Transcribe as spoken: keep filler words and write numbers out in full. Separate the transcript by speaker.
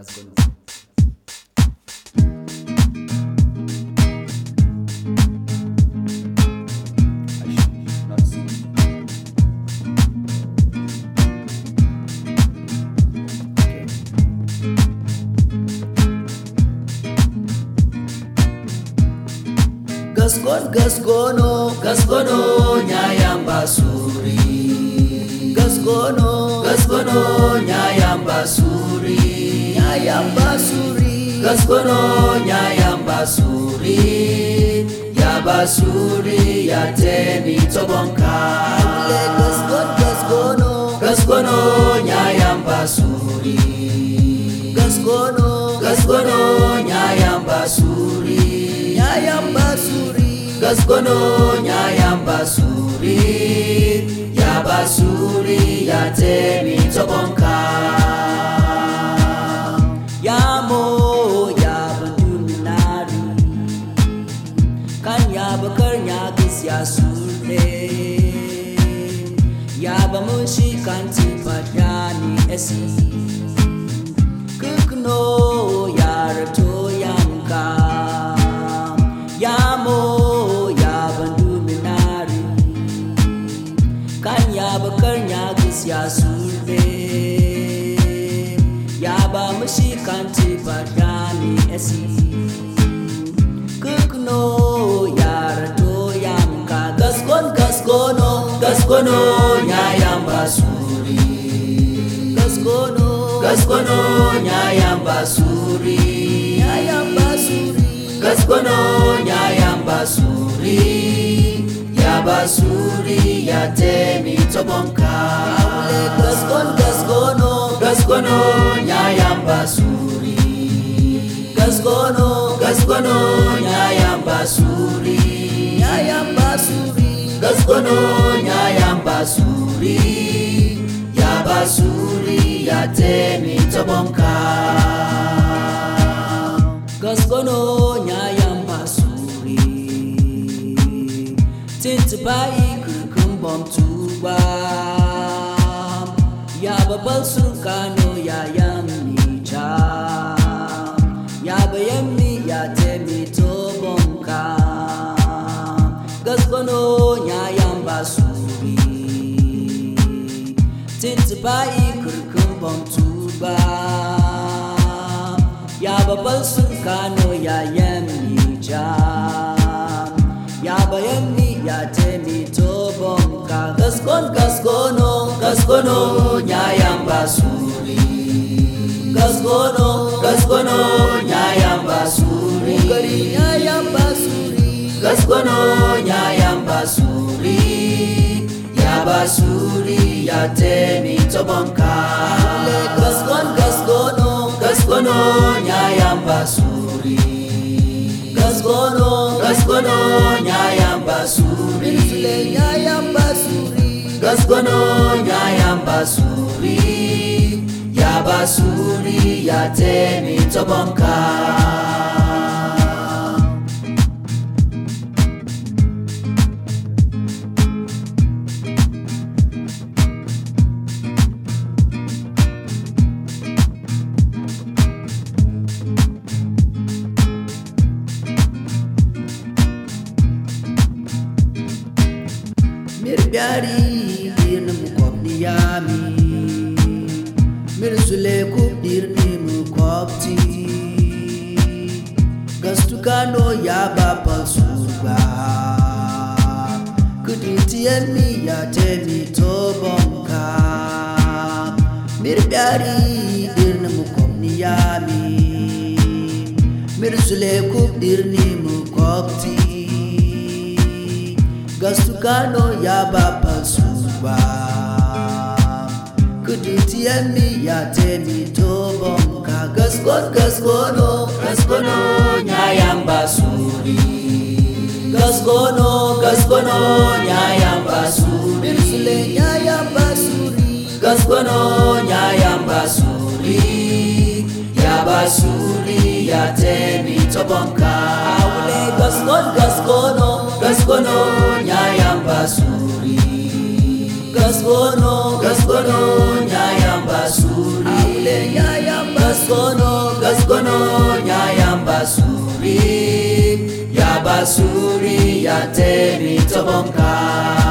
Speaker 1: Gasgon gasgono gasgono nyayamba suri gasgono gasgono nyayamba suri nyayamba suri gasgono nyayamba suri yabasuri yateni tobonka gasgon gasgono gasgono nyayamba suri gasgono gasgono nyayamba suri nyayamba suri gasgono nyayamba suri yabasuri yateni tobonka yamo yabanduminari kan yabakar nyagis yasure yabamushi kanti padyani esi kukno yarato yanka yamo yabanduminari kan yabakar nyagis yasure yabamushi kanti padyani esi kukno yarato yanka gasgon gasgono gasgono nyayamba suri gasgono gasgono nyayamba suri nyayamba suri gasgono nyayamba suri yabasuri yatemi tobonka gasgon gasgono gasgono nyayamba suri gasgono gasgono nyayamba suri nyayamba suri gasgono nyayamba suri yabasuri yatemi tobonka gasgono nyayamba suri tintipai kukumbom tuba yababal sunkano yayamija yabayemi yatemi tobonka gasgono nyayamba suri tintipai kukumbom tuba yababal sunkano yayamija yabayemi yatemi tobonka gasgon gasgono gasgono nyayamba suri gasgono gasgono nyayamba suri nyayamba suri gasgono nyayamba suri yabasuri yatemi tobonka gasgon gasgono gasgono nyayamba suri gasgono gasgono nyayamba suri nyayamba suri gasgono nyayamba suri yabasuri yatemi tobonka Mirbari dirne mukobni yami Mirsule kubdirni mukobti Gastukano yaba palsurba Kuditienmi yatemi tobonka Mirbari dirne mukobni yami Mirsule kubdirni mukobti Gastukano yaba palsuba Kuditienmi yatemi tobonka Gasgon gasgono gasgono nyayamba suri Gasgono gasgono nyayamba suri Mirsule nyayamba suri Gasgono nyayamba suri Yabasuri yatemi tobonka Awule gasgon gasgono gasgono nyayamba suri gasgono gasgono nyayamba suri awule nyayamba gasgono yatemi tobonka.